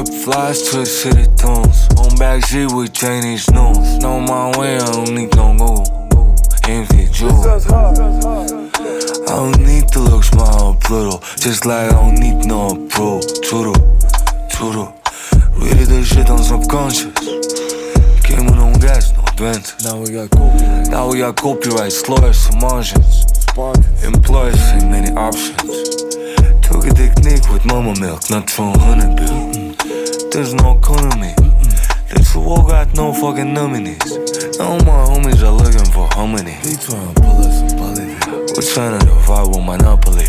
Whip flies to the city tunes. On backseat with Chinese news. Know my way, I don't need no Google. Empty jewels. I don't need to look smart or Pluto. Just like I don't need no approval. True. Really this shit on subconscious. Came with no gas, no advantage. Now we got copyrights, lawyers, some margins. Employers and many options. Took a technique with mama milk, not from honey bill. There's no economy. This war got no fucking nominees. Now my homies are looking for harmony. They tryna pull us some politics. We're tryna divide with Monopoly.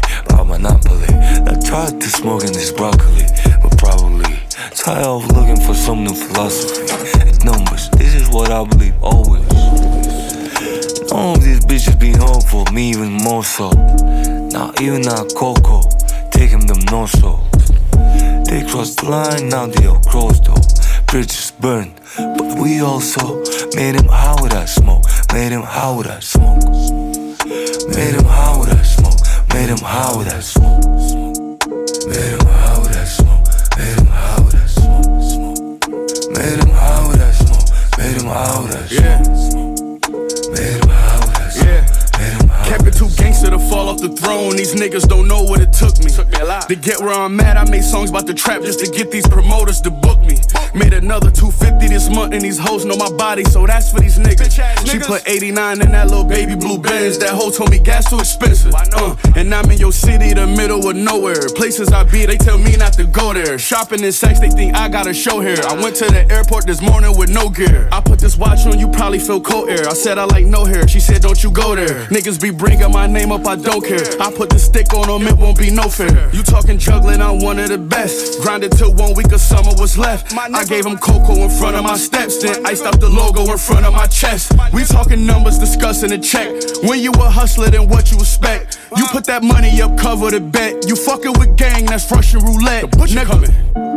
I tried to smoke in this broccoli, but probably tired of looking for some new philosophy. It's numbers, this is what I believe always. None of these bitches be hopeful, me even more so. Not even our Coco, taking them no souls. They crossed the line, now they all crossed though. Bridges burned, but we also made him high with that smoke. Made him high with that smoke. Made him high with that smoke. Made him high with that smoke. Made him high with that smoke. Made him high with that smoke. Made him high with that smoke. Made him high with that smoke. Made him high with that smoke. Made him high. Kept it too gangster to fall off the throne. These niggas don't know what it took me. A lot. To get where I'm at, I made songs about the trap just to get these promoters to book me. Made another 250 this month and these hoes know my body, so that's for these niggas. She put 89 in that little baby blue Benz. That hoe told me gas too expensive. And I'm in your city, the middle of nowhere. Places I be, they tell me not to go there. Shopping and sex, they think I got a show here. I went to the airport this morning with no gear. I put this watch on, you probably feel cold air. I said I like no hair, she said don't you go there. Niggas be bringing my name up, I don't care. I put the stick on them, it won't be no fair. You talking juggling, I'm one of the best. Grinded till 1 week of summer was left. I gave him cocoa in front of my steps, then iced up the logo in front of my chest. We talking numbers, discussing a check. When you a hustler, then what you expect? You put that money up, cover the bet. You fucking with gang, that's Russian roulette. Nigga coming.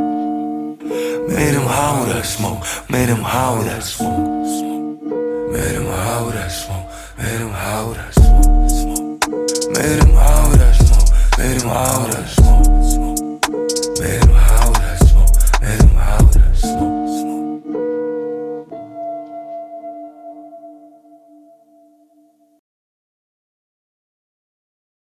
Made him high with that smoke. Made him high with that smoke. Made him high with that smoke. Made him high with that smoke. Made him high with that smoke. Made him high with that smoke.